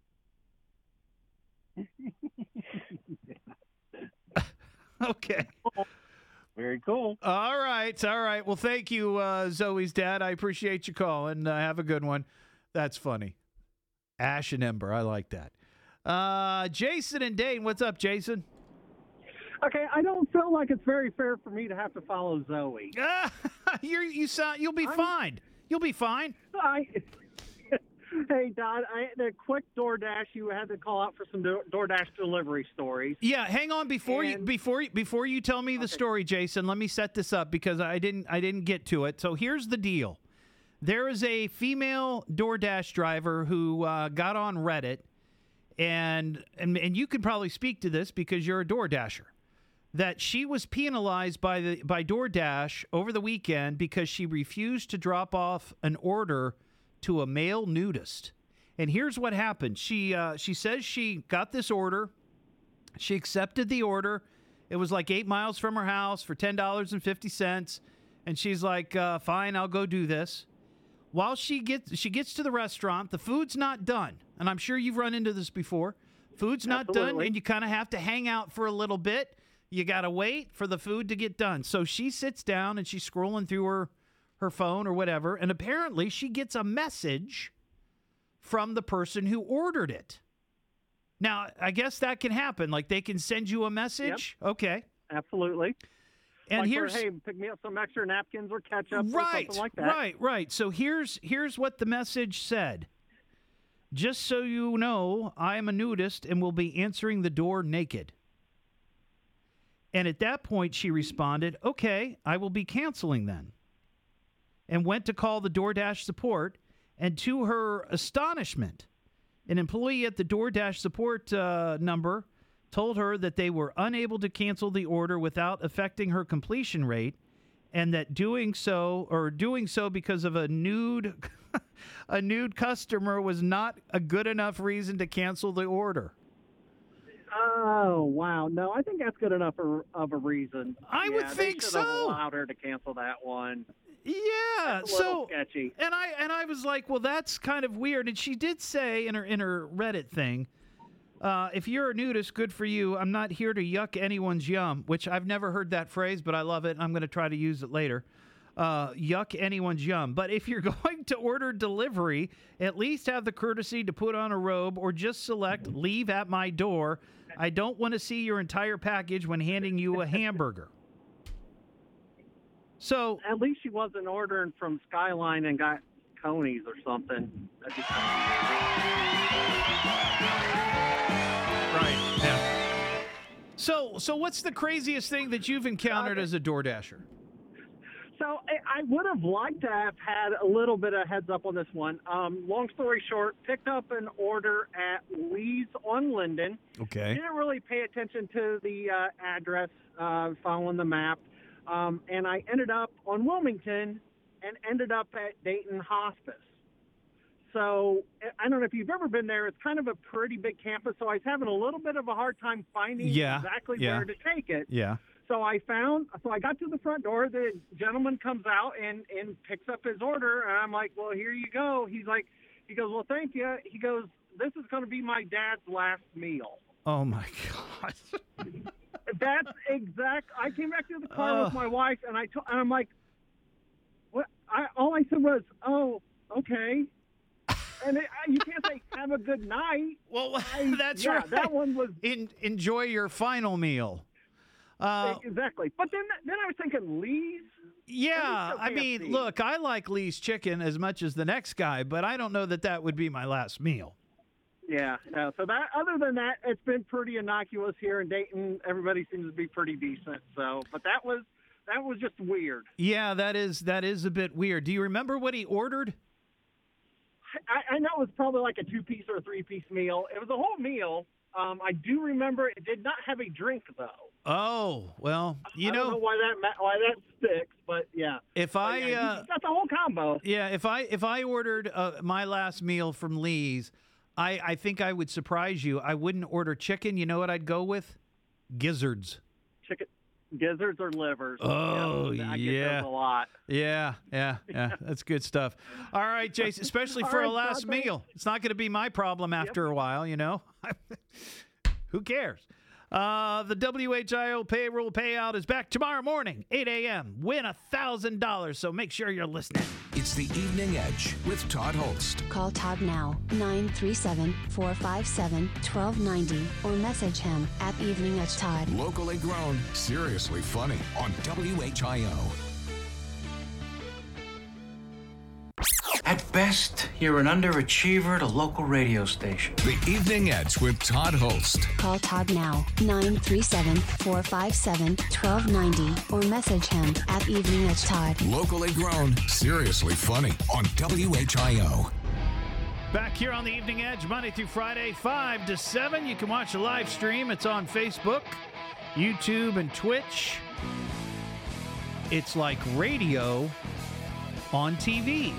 Okay. Very cool. All right. Well, thank you, Zoe's dad. I appreciate you calling. Have a good one. That's funny. Ash and Ember. I like that. Jason and Dane. What's up, Jason? Okay, I don't feel like it's very fair for me to have to follow Zoe. You'll be fine. You'll be fine. Hey, Don, the quick DoorDash, you had to call out for some DoorDash delivery stories. Yeah, hang on before you tell me the story, Jason. Let me set this up because I didn't get to it. So here's the deal: there is a female DoorDash driver who got on Reddit, and you could probably speak to this because you're a DoorDasher. That she was penalized by DoorDash over the weekend because she refused to drop off an order to a male nudist. And here's what happened. She says she got this order. She accepted the order. It was like 8 miles from her house for $10.50. And she's like, fine, I'll go do this. While she gets to the restaurant, the food's not done. And I'm sure you've run into this before. Food's not done, and you kind of have to hang out for a little bit. You got to wait for the food to get done. So she sits down and she's scrolling through her phone or whatever, and apparently she gets a message from the person who ordered it. Now, I guess that can happen. Like, they can send you a message. Yep. Okay. Absolutely. And like here's, hey, pick me up some extra napkins or ketchup or something like that. Right. So here's what the message said. Just so you know, I am a nudist and will be answering the door naked. And at that point, she responded, okay, I will be canceling then. And went to call the DoorDash support. And to her astonishment, an employee at the DoorDash support number told her that they were unable to cancel the order without affecting her completion rate, and that doing so because of a nude customer was not a good enough reason to cancel the order. Oh, wow. No, I think that's good enough of a reason. I would think they should so. have allowed her to cancel that one. Yeah, that's a little sketchy. And I was like, well, that's kind of weird. And she did say in her Reddit thing, if you're a nudist, good for you. I'm not here to yuck anyone's yum, which I've never heard that phrase, but I love it. And I'm going to try to use it later. Yuck anyone's yum. But if you're going to order delivery, at least have the courtesy to put on a robe or just select leave at my door. I don't want to see your entire package when handing you a hamburger. So at least she wasn't ordering from Skyline and got Coney's or something. That'd be right. Yeah. So what's the craziest thing that you've encountered as a DoorDasher? So I would have liked to have had a little bit of heads up on this one. Long story short, picked up an order at Lee's on Linden. Okay. Didn't really pay attention to the address, following the map. And I ended up on Wilmington and ended up at Dayton Hospice. So I don't know if you've ever been there. It's kind of a pretty big campus, so I was having a little bit of a hard time finding exactly where to take it. Yeah. So I got to the front door. The gentleman comes out and picks up his order, and I'm like, well, here you go. He goes, well, thank you. He goes, this is going to be my dad's last meal. Oh, my God. That's exact. I came back to the car with my wife, and I'm like, what? All I said was, oh, okay. And you can't say, have a good night. Well, that's right. That one was... enjoy your final meal. Exactly. But then I was thinking, Lee's? Yeah, I mean, look, I like Lee's chicken as much as the next guy, but I don't know that would be my last meal. Yeah. No, so that, other than that, it's been pretty innocuous here in Dayton. Everybody seems to be pretty decent. So, but that was just weird. Yeah, that is a bit weird. Do you remember what he ordered? I know it was probably like a 2-piece or a 3-piece meal. It was a whole meal. I do remember it did not have a drink though. Oh, well, I don't know why that sticks, but yeah. If got the whole combo. Yeah, if I ordered my last meal from Lee's, I think I would surprise you. I wouldn't order chicken. You know what I'd go with? Gizzards. Chicken, gizzards or livers. Oh, I get those a lot. Yeah. That's good stuff. All right, Jason, especially for a last meal. It's not going to be my problem after a while, you know. Who cares? The WHIO payroll payout is back tomorrow morning, 8 a.m. Win $1,000, so make sure you're listening. It's the Evening Edge with Todd Holst. Call Todd now, 937-457-1290, or message him at Evening Edge Todd. Locally grown, seriously funny on WHIO. At best, you're an underachiever at a local radio station. The Evening Edge with Todd Holst. Call Todd now, 937-457-1290, or message him at Evening Edge Todd. Locally grown, seriously funny on WHIO. Back here on the Evening Edge, Monday through Friday, 5 to 7. You can watch a live stream. It's on Facebook, YouTube, and Twitch. It's like radio on TV.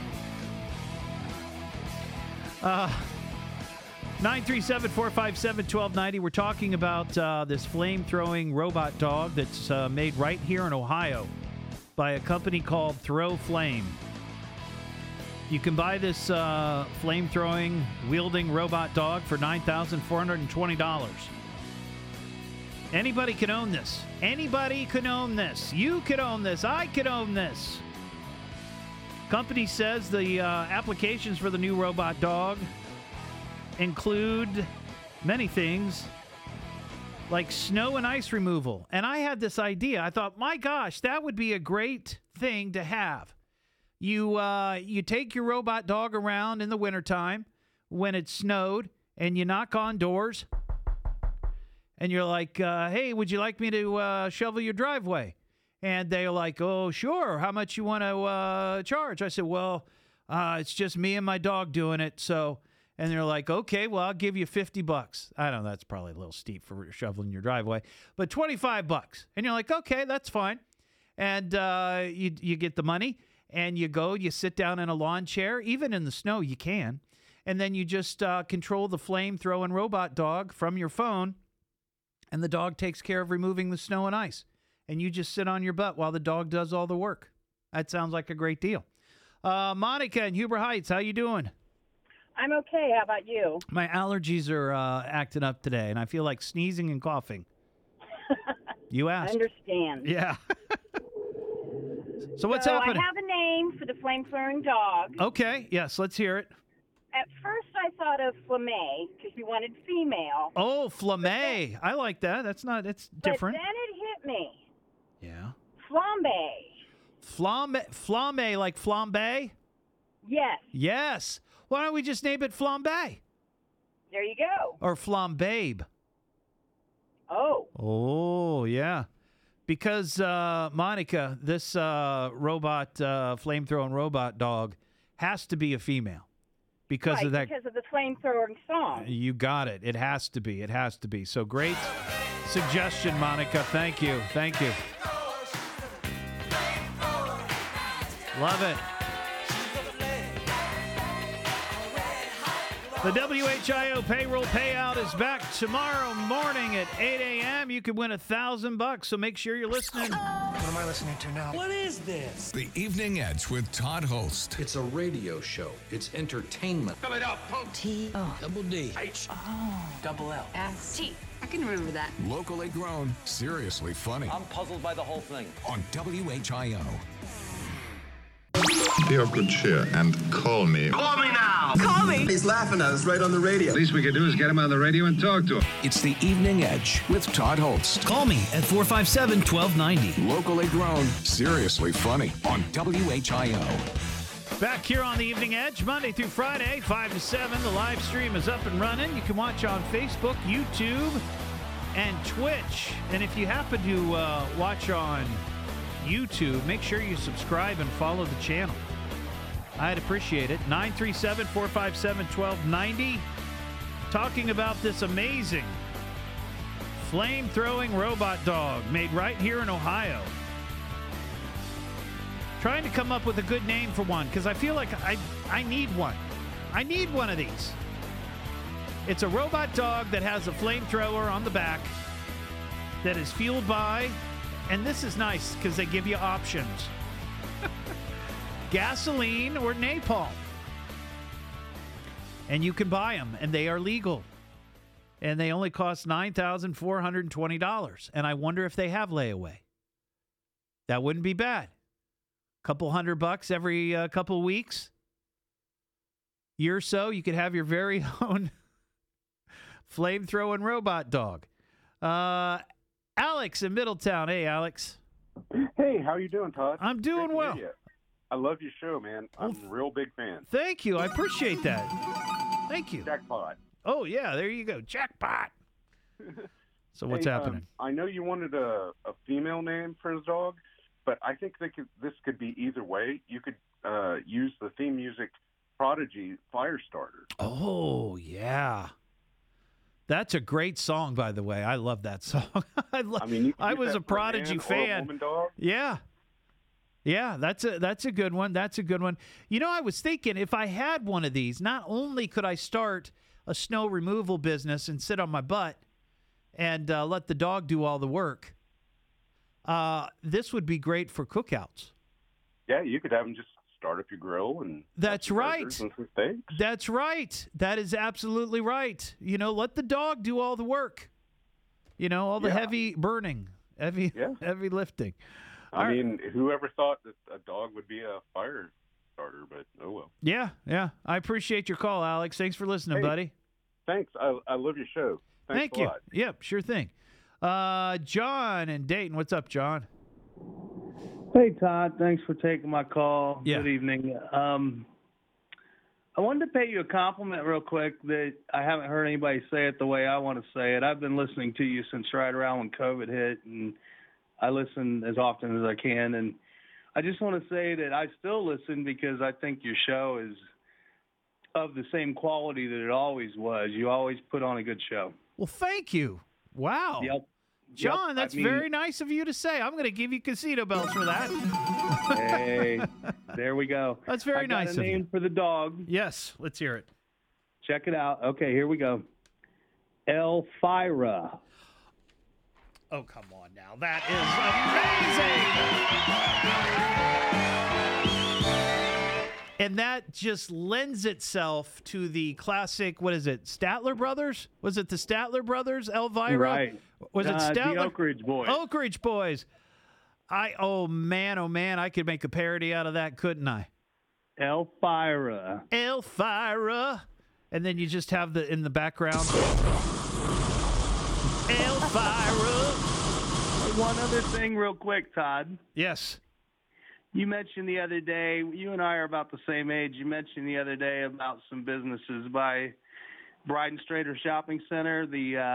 937-457-1290. We're talking about this flame-throwing robot dog that's made right here in Ohio by a company called Throw Flame. You can buy this flame-throwing, wielding robot dog for $9,420. Anybody can own this. Anybody can own this. You could own this. I could own this. Company says the applications for the new robot dog include many things like snow and ice removal. And I had this idea. I thought, my gosh, that would be a great thing to have. You take your robot dog around in the wintertime when it snowed and you knock on doors and you're like, hey, would you like me to shovel your driveway? And they're like, oh, sure. How much you want to charge? I said, well, it's just me and my dog doing it. So, and they're like, okay, well, I'll give you $50. I don't know. That's probably a little steep for shoveling your driveway, but $25. And you're like, okay, that's fine. And you get the money and you go, you sit down in a lawn chair. Even in the snow, you can. And then you just control the flame-throwing robot dog from your phone. And the dog takes care of removing the snow and ice. And you just sit on your butt while the dog does all the work. That sounds like a great deal. Monica in Huber Heights, how you doing? I'm okay. How about you? My allergies are acting up today, and I feel like sneezing and coughing. You asked. I understand. Yeah. So what's happening? I have a name for the flame-throwing dog. Okay. Yes, let's hear it. At first, I thought of Flamme because you wanted female. Oh, Flamme. I like that. It's different. But then it hit me. Yeah. Flambe. Flambe, like flambe? Yes. Yes. Why don't we just name it Flambe? There you go. Or Flambabe. Oh. Oh, yeah. Because, Monica, this robot, flame-throwing robot dog has to be a female. Because right, of that. Because of the flamethrowing song. You got it. It has to be. It has to be. So great suggestion, Monica. Thank you. Thank you. Love it. The WHIO payroll payout is back tomorrow morning at 8 a.m. You could win $1,000, so make sure you're listening. What am I listening to now? What is this? The Evening Edge with Todd Holst. It's a radio show. It's entertainment. Fill it up. Double D. Double L. S-T. I can remember that. Locally grown, seriously funny. I'm puzzled by the whole thing. On WHIO. Be of good cheer and call me. Call me now. Call me. He's laughing at us right on the radio. Least we can do is get him on the radio and talk to him. It's the Evening Edge with Todd Holst. Call me at 457-1290. Locally grown, seriously funny. On WHIO. Back here on the Evening Edge, Monday through Friday, 5 to 7. The live stream is up and running. You can watch on Facebook, YouTube, and Twitch. And if you happen to watch on YouTube, make sure you subscribe and follow the channel. I'd appreciate it. 937-457-1290. Talking about this amazing flame-throwing robot dog made right here in Ohio. Trying to come up with a good name for one because I feel like I need one. I need one of these. It's a robot dog that has a flamethrower on the back that is fueled by, and this is nice because they give you options, gasoline or napalm. And you can buy them, and they are legal. And they only cost $9,420. And I wonder if they have layaway. That wouldn't be bad. Couple $100 every couple weeks. Year or so, you could have your very own flame-throwing robot dog. Alex in Middletown. Hey, Alex. Hey, how you doing, Todd? I'm doing well. I love your show, man. I'm a real big fan. Thank you. I appreciate that. Thank you. Jackpot. Oh, yeah, there you go. Jackpot. So what's happening? I know you wanted a female name for his dog, but I think this could be either way. You could use the theme music Prodigy Firestarter. Oh, yeah. That's a great song, by the way. I love that song. I was a Prodigy fan. Yeah. Yeah, that's a good one. That's a good one. You know, I was thinking if I had one of these, not only could I start a snow removal business and sit on my butt and let the dog do all the work, this would be great for cookouts. Yeah, you could have them just start up your grill and that's right. And some steaks. That's right. That is absolutely right. You know, let the dog do all the work. You know, all the heavy burning, heavy lifting. I mean, whoever thought that a dog would be a fire starter, but oh well. Yeah. I appreciate your call, Alex. Thanks for listening, buddy. Thanks. I love your show. Thank you. A lot. Yep, sure thing. John in Dayton. What's up, John? Hey, Todd. Thanks for taking my call. Yeah. Good evening. I wanted to pay you a compliment real quick that I haven't heard anybody say it the way I want to say it. I've been listening to you since right around when COVID hit, and I listen as often as I can. And I just want to say that I still listen because I think your show is of the same quality that it always was. You always put on a good show. Well, thank you. Wow. Yep. John, that's very nice of you to say. I'm going to give you casino bells for that. Hey, there we go. That's very nice of you. I got a name for the dog. Yes, let's hear it. Check it out. Okay, here we go. Elvira. Oh, come on now. That is amazing. And that just lends itself to the classic, what is it, Statler Brothers? Was it the Statler Brothers, Elvira? Right. Was it Statler? The Oak Ridge Boys. Oak Ridge Boys. Oh, man, I could make a parody out of that, couldn't I? Elvira. Elvira. And then you just have in the background. Elvira. One other thing real quick, Todd. Yes. You mentioned the other day, you and I are about the same age. You mentioned the other day about some businesses by Bryden Strader Shopping Center.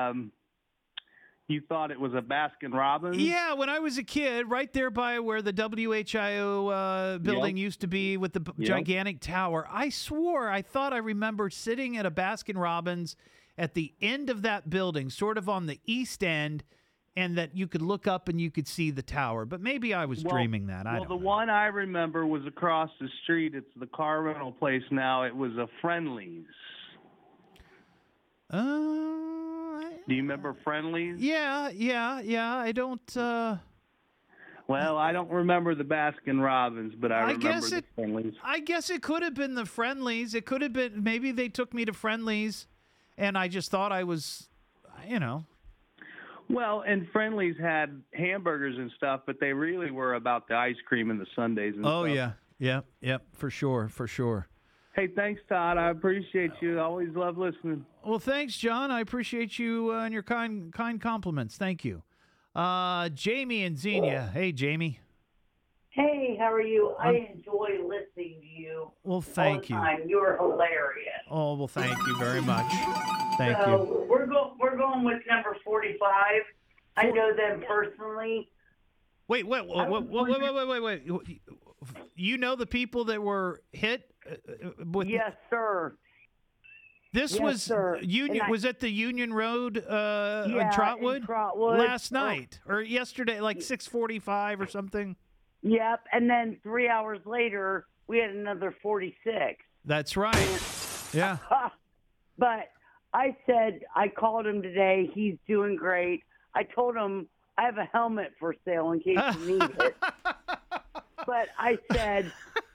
You thought it was a Baskin Robbins? Yeah, when I was a kid, right there by where the WHIO building used to be with the gigantic tower, I swore I thought I remembered sitting at a Baskin Robbins at the end of that building, sort of on the east end, and that you could look up and you could see the tower. But maybe I was dreaming that. I don't know. The one I remember was across the street. It's the car rental place now. It was a Friendly's. Do you remember Friendly's? Yeah. I don't... Well, I don't remember the Baskin Robbins, but I remember the Friendly's. I guess it could have been the Friendly's. It could have been... Maybe they took me to Friendly's, and I just thought I was, Well, and Friendly's had hamburgers and stuff, but they really were about the ice cream and the sundaes and stuff. Oh, yeah. Yep, for sure. Hey, thanks, Todd. I appreciate you. I always love listening. Well, thanks, John. I appreciate you and your kind compliments. Thank you. Jamie and Xenia. Hey, Jamie. Hey, how are you? I enjoy listening to you. Well, thank you. You're hilarious. Oh, well, thank you very much. Thank you. So we're going with number 45. I know them personally. Wait. You know the people that were hit with? Yes, sir. This was Union. Was it the Union Road in Trotwood? In Trotwood last night or yesterday, like 6:45 or something. Yep, and then 3 hours later, we had another 46. That's right. Yeah. But I said, I called him today. He's doing great. I told him I have a helmet for sale in case you need it. But I said,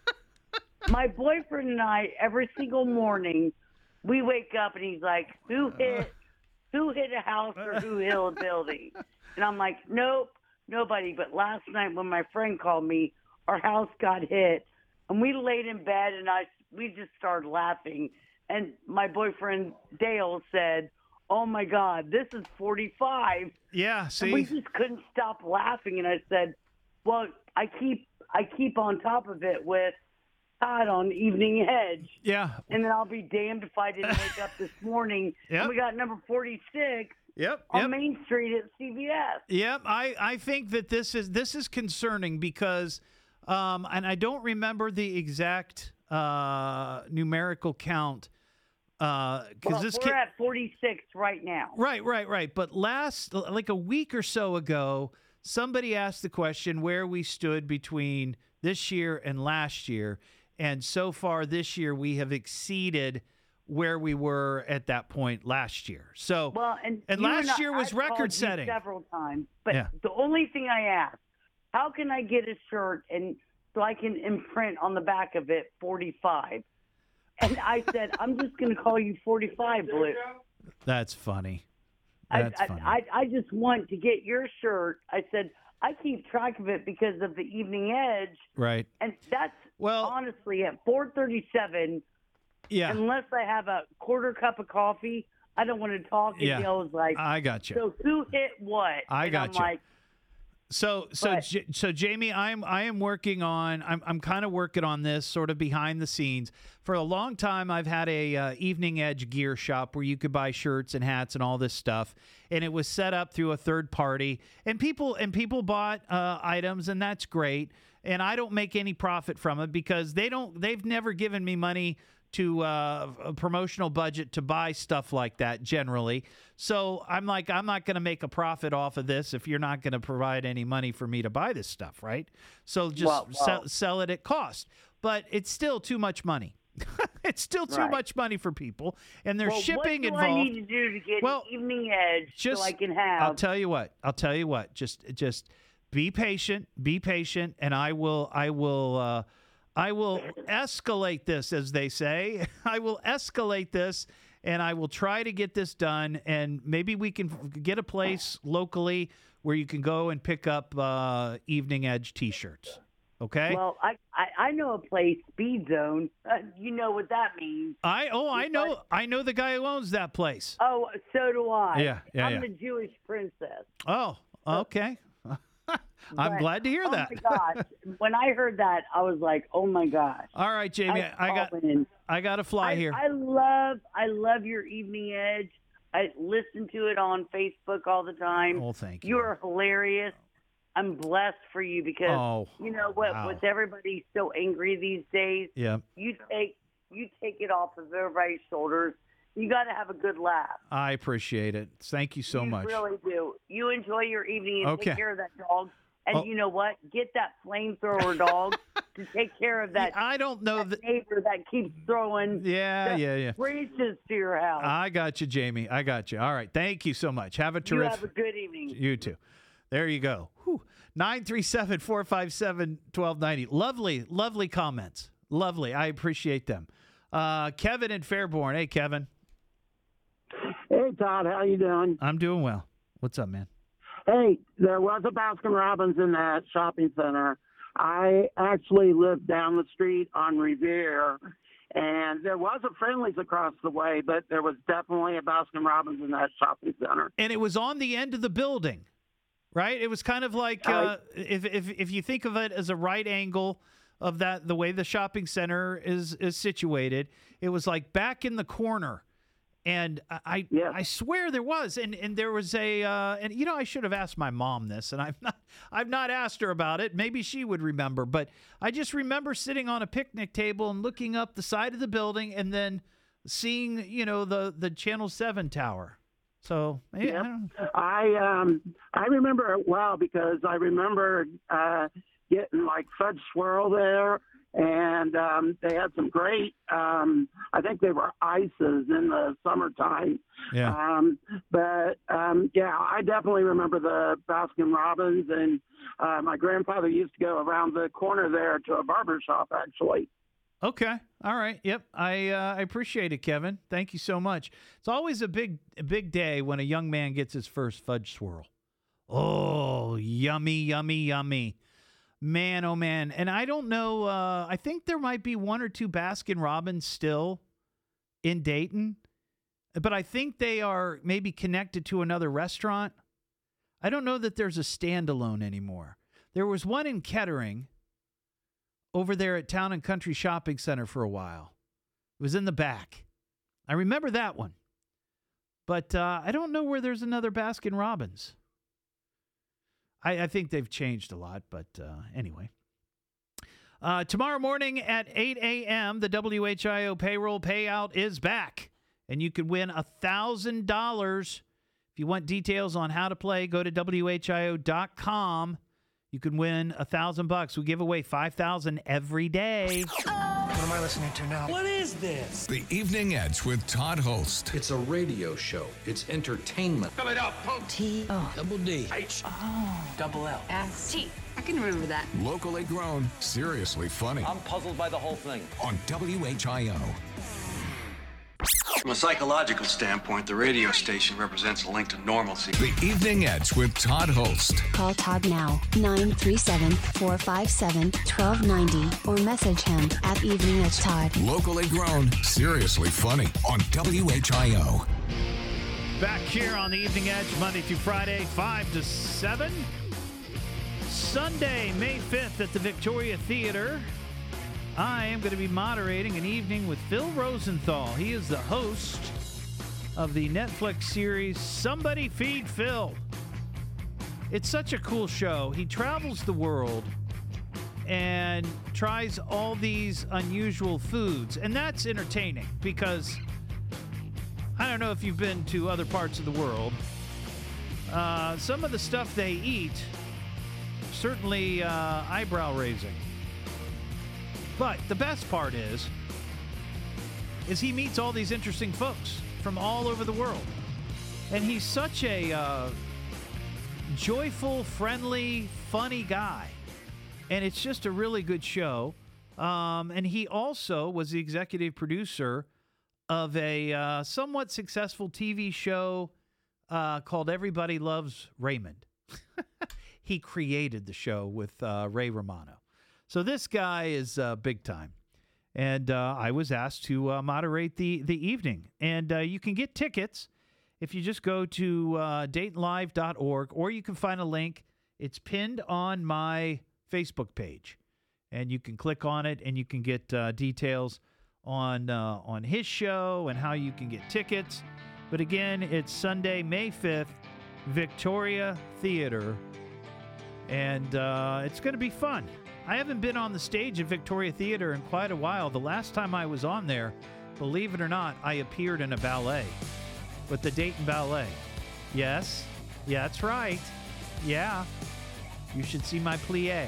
my boyfriend and I, every single morning, we wake up and he's like, who hit a house or who hit a building? And I'm like, nope, nobody. But last night when my friend called me, our house got hit. And we laid in bed and we just started laughing. And my boyfriend, Dale, said, oh, my God, this is 45. Yeah, see? And we just couldn't stop laughing. And I said, well, I keep on top of it with Todd on Evening Edge. Yeah. And then I'll be damned if I didn't wake up this morning. Yep. And we got number 46 on Main Street at CVS. Yep. I think that this is concerning because, and I don't remember the exact numerical count. We're at 46 right now. Right. But like a week or so ago, somebody asked the question where we stood between this year and last year. And so far this year, we have exceeded where we were at that point last year. So, and last year was record setting several times. But the only thing I asked, how can I get a shirt and so I can imprint on the back of it 45? And I said, I'm just going to call you 45, Blue. That's funny. I just want to get your shirt. I said, I keep track of it because of the Evening Edge. Right. And that's honestly at 4:37. Yeah. Unless I have a quarter cup of coffee, I don't want to talk. And Dale's like, I got you. So who hit what? I got you. Like, So Jamie, I am working on. I'm kind of working on this sort of behind the scenes. For a long time, I've had a Evening Edge gear shop where you could buy shirts and hats and all this stuff, and it was set up through a third party, and people bought items, and that's great. And I don't make any profit from it because they've never given me money to a promotional budget to buy stuff like that generally. So I'm like, I'm not going to make a profit off of this if you're not going to provide any money for me to buy this stuff, right? So just sell it at cost. But it's still too much money. It's still too much money for people, and there's shipping involved. What do I need to do to get Evening Edge so I can have? I'll tell you what. Just be patient, and I will escalate this, as they say. I will escalate this, and I will try to get this done, and maybe we can get a place locally where you can go and pick up Evening Edge T-shirts. Okay? Well, I know a place, Speed Zone. You know what that means. I know the guy who owns that place. Oh, so do I. Yeah. I'm the Jewish princess. Oh, okay. I'm glad to hear that. Oh my gosh! When I heard that, I was like, "Oh my gosh!" All right, Jamie, I got to fly here. I love your Evening Edge. I listen to it on Facebook all the time. Oh, thank you. You are hilarious. I'm blessed for you because you know what? Wow. With everybody so angry these days, you take it off of everybody's shoulders. You got to have a good laugh. I appreciate it. Thank you so much. You really do. You enjoy your evening and take care of that dog. And you know what? Get that flamethrower dog to take care of that. I don't know that neighbor that keeps throwing breaches to your house. I got you, Jamie. I got you. All right. Thank you so much. Have a terrific. You have a good evening. You too. There you go. 937-457-1290. Lovely comments. Lovely. I appreciate them. Kevin in Fairborn. Hey, Kevin. Hey, Todd, how you doing? I'm doing well. What's up, man? Hey, there was a Baskin-Robbins in that shopping center. I actually lived down the street on Revere, and there was a Friendly's across the way, but there was definitely a Baskin-Robbins in that shopping center. And it was on the end of the building, right? It was kind of like if you think of it as a right angle of that, the way the shopping center is situated, it was like back in the corner. And I swear there was, and there was and you know, I should have asked my mom this, and I've not asked her about it. Maybe she would remember, but I just remember sitting on a picnic table and looking up the side of the building, and then seeing, you know, the Channel 7 tower. So I remember it well because I remember getting like fudge swirl there. And they had some great, I think they were ices in the summertime. Yeah. I definitely remember the Baskin-Robbins. And my grandfather used to go around the corner there to a barber shop, actually. Okay. All right. Yep. I appreciate it, Kevin. Thank you so much. It's always a big day when a young man gets his first fudge swirl. Oh, yummy, yummy, yummy. Man, oh man. And I don't know, I think there might be one or two Baskin-Robbins still in Dayton, but I think they are maybe connected to another restaurant. I don't know that there's a standalone anymore. There was one in Kettering over there at Town and Country Shopping Center for a while. It was in the back. I remember that one. But I don't know where there's another Baskin-Robbins. I think they've changed a lot, but anyway. Tomorrow morning at 8 a.m., the WHIO payroll payout is back, and you could win $1,000. If you want details on how to play, go to WHIO.com. You can win $1,000. We give away $5,000 every day. What am I listening to now? What is this? The Evening Edge with Todd Holst. It's a radio show. It's entertainment. Fill it up, punk. T-O-double-D. H-O-double-L. S-T. I can remember that. Locally grown, seriously funny. I'm puzzled by the whole thing. On WHIO. From a psychological standpoint, the radio station represents a link to normalcy. The Evening Edge with Todd Holst. Call Todd now, 937-457-1290, or message him at Evening Edge Todd. Locally grown, seriously funny on WHIO. Back here on the Evening Edge, Monday through Friday, 5 to 7. Sunday, May 5th at the Victoria Theater, I am going to be moderating an evening with Phil Rosenthal. He is the host of the Netflix series Somebody Feed Phil. It's such a cool show. He travels the world and tries all these unusual foods. And that's entertaining because I don't know if you've been to other parts of the world. Some of the stuff they eat, certainly eyebrow raising. But the best part is he meets all these interesting folks from all over the world. And he's such a joyful, friendly, funny guy. And it's just a really good show. And he also was the executive producer of a somewhat successful TV show called Everybody Loves Raymond. He created the show with Ray Romano. So this guy is big time. And I was asked to moderate the evening. And you can get tickets if you just go to DaytonLive.org, or you can find a link. It's pinned on my Facebook page. And you can click on it, and you can get details on his show and how you can get tickets. But again, it's Sunday, May 5th, Victoria Theater. And it's going to be fun. I haven't been on the stage at Victoria Theater in quite a while. The last time I was on there, believe it or not, I appeared in a ballet with the Dayton Ballet. Yes, that's right. Yeah, you should see my plie.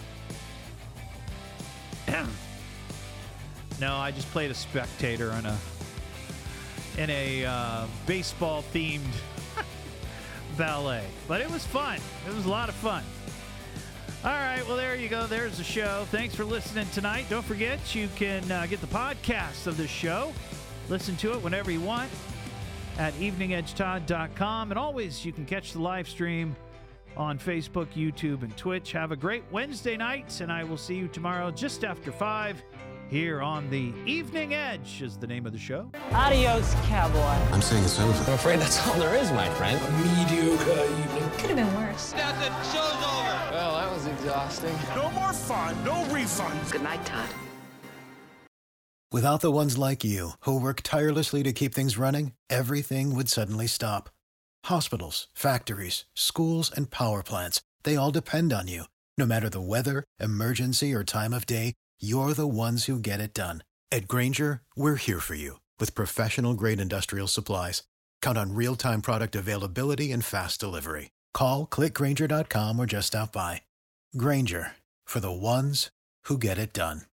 No, I just played a spectator in a baseball-themed ballet. But it was fun. It was a lot of fun. All right, well, there you go. There's the show. Thanks for listening tonight. Don't forget, you can get the podcast of this show. Listen to it whenever you want at eveningedgetodd.com. And always, you can catch the live stream on Facebook, YouTube, and Twitch. Have a great Wednesday night, and I will see you tomorrow just after 5 here on the Evening Edge is the name of the show. Adios, cowboy. I'm saying it's over. I'm afraid that's all there is, my friend. A mediocre evening. Could have been worse. That's it. Show's over. Well, that was exhausting. No more fun, no refunds. Good night, Todd. Without the ones like you, who work tirelessly to keep things running, everything would suddenly stop. Hospitals, factories, schools, and power plants, they all depend on you. No matter the weather, emergency, or time of day, you're the ones who get it done. At Grainger, we're here for you with professional-grade industrial supplies. Count on real-time product availability and fast delivery. Call, click Grainger.com, or just stop by. Grainger, for the ones who get it done.